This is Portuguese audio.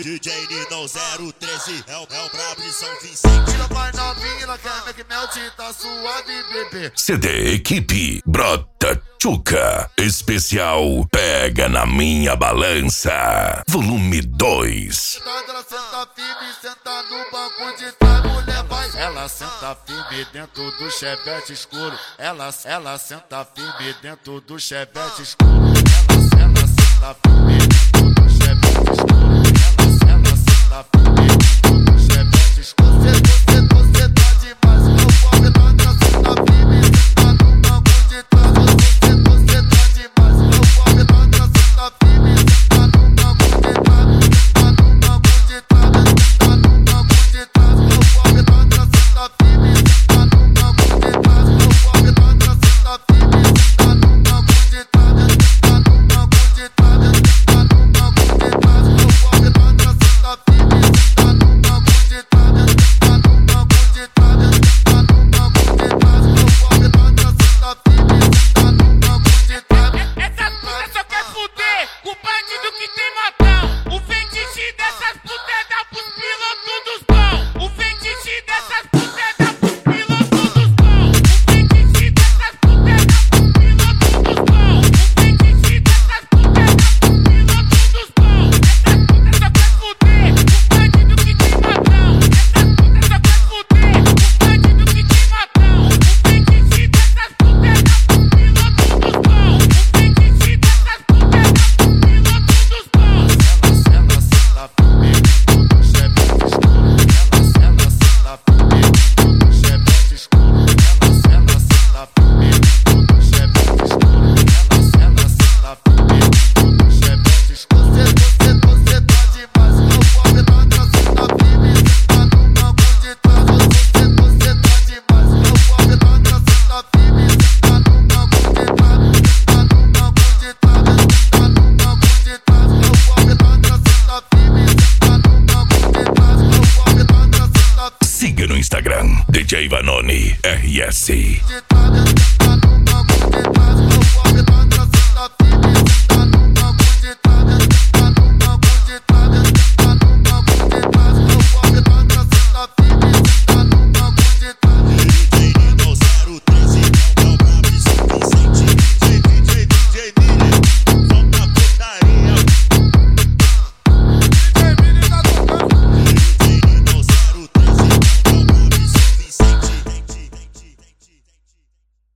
DJ Ninão 013 é o brabo de São Vicente. Tira mais novinha, quer que melt, tá suave, bebê. CD Equipe Brota Tchuca. Especial Pega na Minha Balança. Volume 2. Ela senta firme, senta no banco de trás, mulher vai. Ela senta firme dentro do chevette escuro. Ela senta firme dentro do chevette escuro. Ela senta firme dentro do chevette escuro. Ela senta firme dentro do chevette escuro. Você tá demais, meu pobre, ela senta firme, senta no banco de trás. Você tá demais, meu pobre, ela senta firme, senta no banco de trás. Senta no banco de trás, senta no banco de trás. Meu pobre, ela senta firme, senta no banco de trás. Meu pobre, ela senta firme, senta no banco de trás. Senta no banco de trás, senta no banco de trás. Meu pobre, ela senta firme, senta no banco de trás. Senta no banco de trás, senta no banco de trás. Meu pobre, ela senta firme, senta no banco de trás. Essas putas só quer fuder o bandido que tem motão. O fetiche dessas putas é dar pros pilotos dos bons. O fetiche dessas putas é dar pros pilotos dos bons. O fetiche dessas putas é dar pros pilotos dos bons. O fetiche dessas putas é dar pros pilotos dos bons. Essas putas só quer fuder o bandido que tem motão. Essas putas só quer fuder o bandido que tem motão. O fetiche dessas putas é dar pros pilotos dos bons. O fetiche dessas putas é dar pros pilotos dos bons. Ela senta firme dentro do chevette escuro. Ela senta firme dentro do chevette escuro. Ela senta firme dentro do chevette escuro. Ela senta firme dentro do chevette escuro. Você tá demais, meu pobre, ela senta firme, senta no banco de trás. Você tá demais, meu pobre, ela senta firme, senta no banco de trás. Senta no banco de trás, senta no banco de trás. Meu pobre, ela senta firme, senta no banco de trás. Meu pobre, ela senta firme Siga no Instagram DJ Vanoni RS. de trás.